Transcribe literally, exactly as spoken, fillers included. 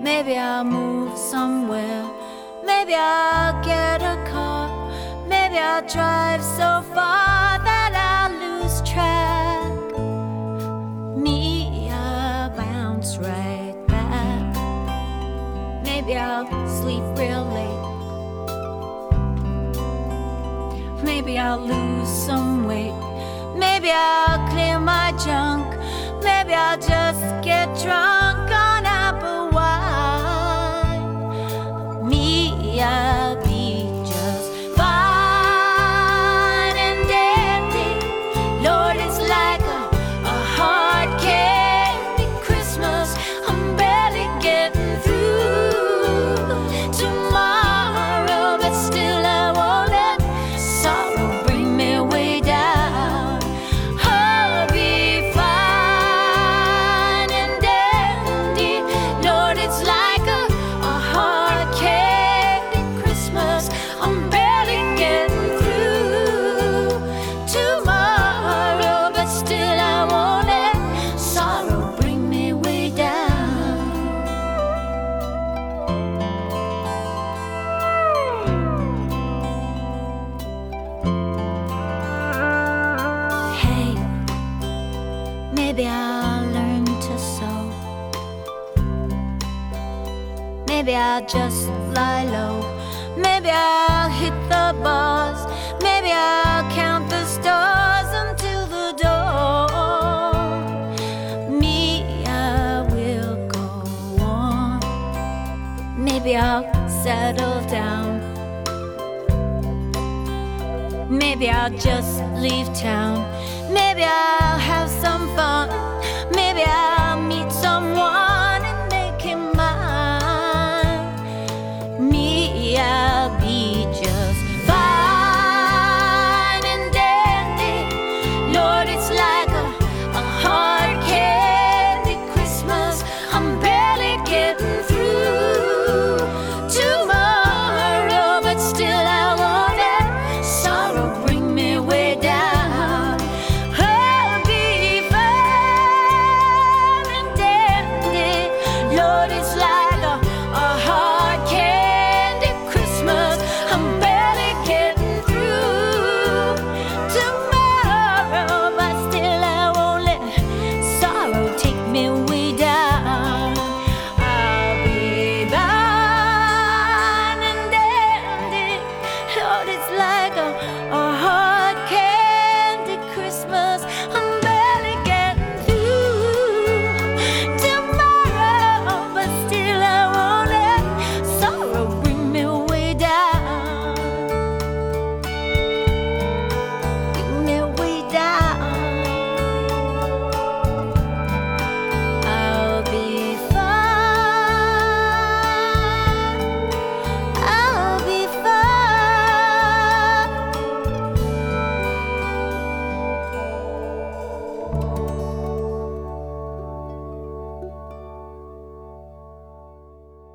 Maybe I'll move somewhere. Maybe I'll get a car. Maybe I'll drive so far that I'll lose track. Me, I'll bounce right back. Maybe I'll sleep real late. Maybe I'll lose some weight. Maybe I'll clear my junk. Maybe I'll just get drunk on apple wine. Me, I'll be just fine and dandy. Lord, it's like a, a hard candy Christmas. I'm barely getting through tomorrow, but still I won't let sorrow bring me way down. I'll be fine and dandy. Lord, it's like a, a hard candy Christmas. I'm barely getting through tomorrow, but still I won't let sorrow bring me way down. Hey, maybe I'll learn to sew. Maybe I'll just lie low. Maybe I'll hit the bars. Maybe I'll count the stars until the dawn. Me, I will go on. Maybe I'll settle down. Maybe I'll just leave town. Maybe I'll have